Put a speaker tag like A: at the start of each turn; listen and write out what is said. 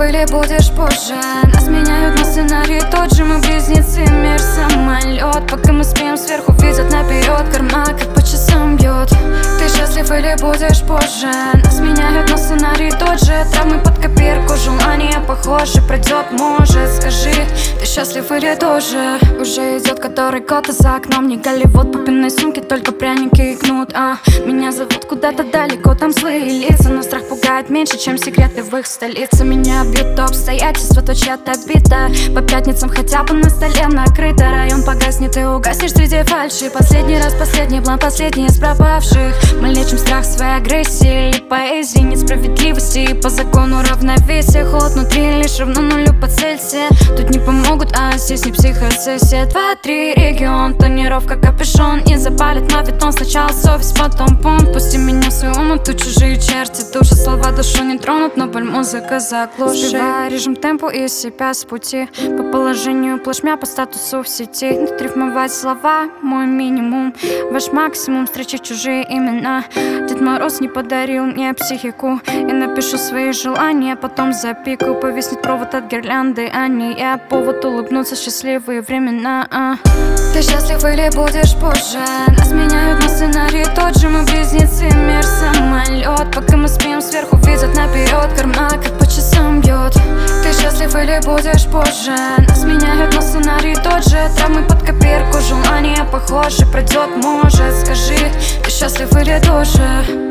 A: или будешь позже? Нас меняют, но сценарий тот же. Мы близнецы, мир самолет. Пока мы спим, сверху видят наперед. Карма как по часам бьет. Ты счастлив или будешь позже? Нас меняют, но сценарий тот же. Травмы под копирку, желания похожи. Пройдет, может, скажи, ты счастлив или тоже? Уже идет который год, а за окном не Голливуд. Папиной сумки только пряники и кнут. Меня зовут куда-то далеко, там злые лица. Но страх пугает меньше, чем секреты в их столице. Меня бьют обстоятельства, то чья-то бита. По пятницам хотя бы на столе накрыто. Район погаснет и угаснешь среди фальши. Последний раз, последний план, последний из пропавших. Мы лечим страх своей агрессии или поэзии. Нет справедливости и по закону равновесия. Холод внутри лишь равно нулю по Цельсию. Тут не помогут, а здесь не психосессия. 2-3 регион, тонировка, капюшон. Не запалит мавитон, сначала совесть, потом понт. Пусти меня в свою омуту, чужие черти души. Слова душу не тронут, но боль музыка заглушит. Сбивая режим темпу из себя с пути. По положению плашмя, по статусу в сети. Тут рифмовать слова, мой минимум. Ваш максимум, встречать чужие имена. Дед Мороз не подарил мне психику. Я напишу свои желания, потом запикаю. Повиснет провод от гирлянды, а не я. Повод улыбнуться, счастливые времена. Ты счастлив или будешь позже? Нас меняют, но сценарий тот же. Мы близнецы, мир самолет. Пока мы спим, сверху видят наперед. Карма как по часам бьет. Ты счастлив или будешь позже? Нас меняют, но сценарий тот же. Травмы под копирку, желания похожи. Пройдет, может, скажи, ты счастлив или тоже?